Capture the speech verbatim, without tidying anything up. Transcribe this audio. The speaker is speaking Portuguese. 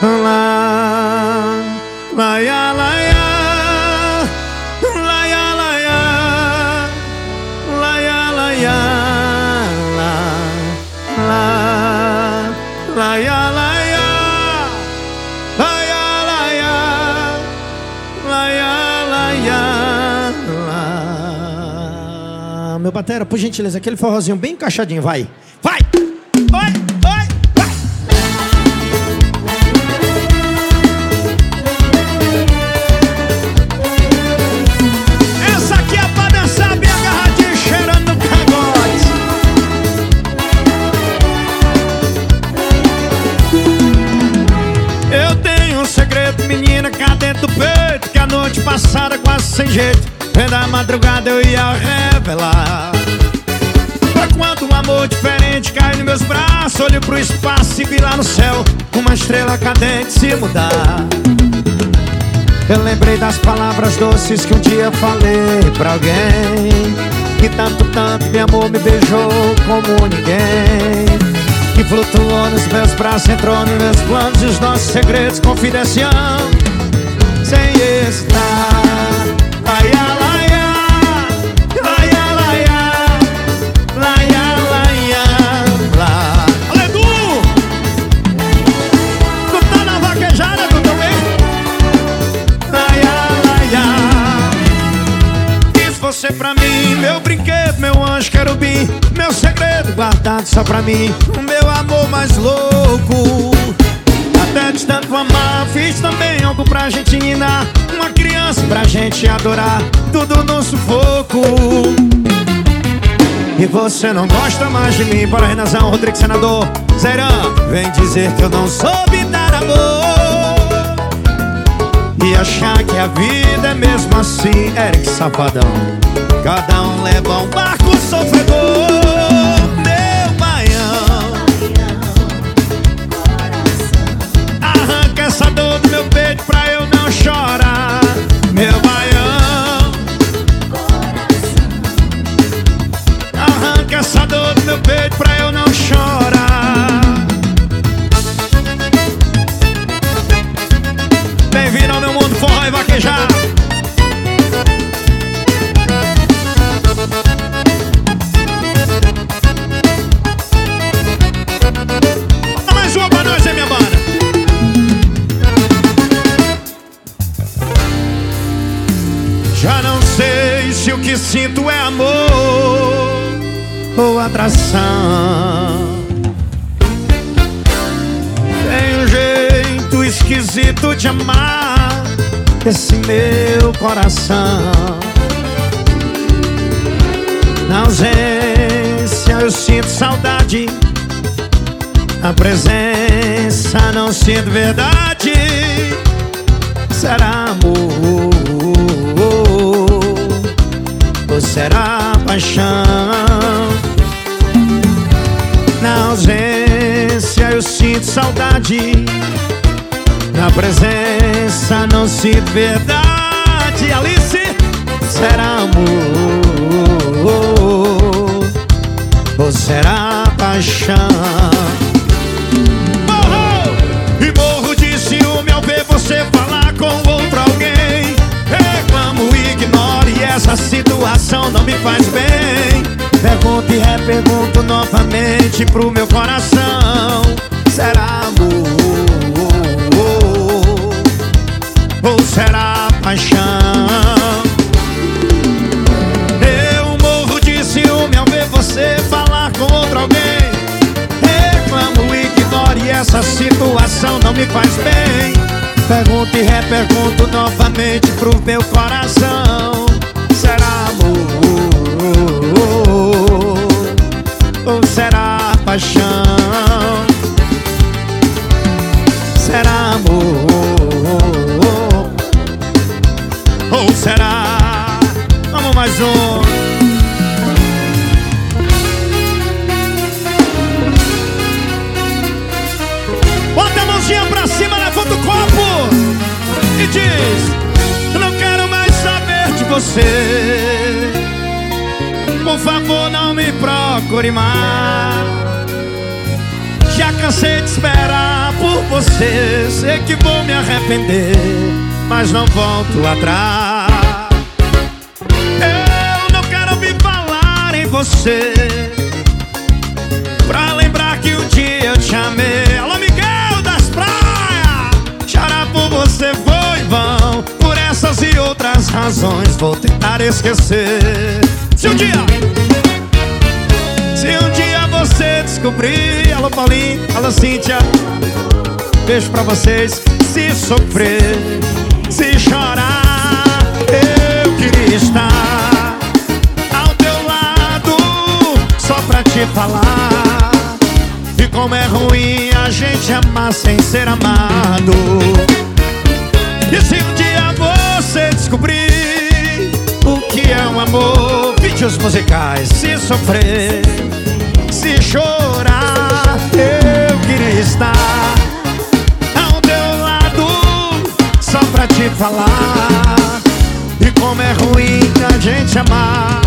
Lá, laia, laia, laia, laia, laia, laia, lá, lá, laia, laia, laia, laia, laia, laia, lá. Meu batera, por gentileza, aquele forrozinho bem encaixadinho, vai, vai, vai, vai. Menina, cá dentro do peito, que a noite passada quase sem jeito, vem da madrugada eu ia revelar. Foi quando um amor diferente cai nos meus braços, olho pro espaço e vi lá no céu uma estrela cadente se mudar. Eu lembrei das palavras doces que um dia falei pra alguém, que tanto, tanto meu amor me beijou como ninguém, que flutuou nos meus braços, entrou nos meus planos e os nossos segredos confidenciam sem hesitar. Laia, laia, laia, laia, laia, laia, lá. Olha, Edu! Tu tá na vaquejada, tu também? Laia, laia. Fiz você pra mim, meu brinquedo, meu anjo querubim, meu segredo guardado só pra mim, o meu amor mais louco. Até de tanto amar, fiz também algo pra gente ninar, uma criança pra gente adorar, tudo no sufoco. E você não gosta mais de mim, para Renazão, Rodrigo Senador, Zerão, vem dizer que eu não soube dar amor e achar que a vida é mesmo assim. Eric Safadão, cada um leva um barco sofredor. Essa dor do meu peito pra eu não chorar, meu baião. Arranca essa dor do meu peito pra eu não chorar. Bem-vindo ao meu mundo forró e vaquejar. Bota mais uma pra nós, hein, minha banda. Já não sei se o que sinto é amor ou atração. Tem um jeito esquisito de amar esse meu coração. Na ausência eu sinto saudade, a presença não sinto verdade. Será amor ou será paixão? Na ausência eu sinto saudade, na presença não sinto verdade. Alice, será amor ou será paixão? Morro e morro de ciúme ao ver você falar com outro alguém. Reclamo, ignore, essa situação não me faz bem. Pergunto e repergunto novamente pro meu coração: será amor ou será paixão? Eu morro de ciúme ao ver você falar com outro alguém. Reclamo, ignore, essa situação não me faz bem. Pergunto e repergunto novamente pro meu coração: será amor ou será paixão? Será amor ou será... Vamos mais um. Bota a mãozinha pra cima, levanta o copo e diz: não quero mais saber de você. Por favor, não me procure mais. Já cansei de esperar por por você. Sei que vou me arrepender, mas não volto atrás. Eu não quero ouvir falar em você, pra lembrar que um dia eu te amei. Alô, Miguel das Praias, chorar por você foi em vão. Por essas e outras razões vou tentar esquecer. Se um dia, se um dia você descobrir, alô Paulinho, alô Cíntia, beijo pra vocês. Se sofrer, se chorar, eu queria estar ao teu lado, só pra te falar e como é ruim a gente amar sem ser amado. E se um dia você descobrir o que é um amor, vídeos musicais, se sofrer, se chorar, eu queria estar ao teu lado, só pra te falar e como é ruim a gente amar.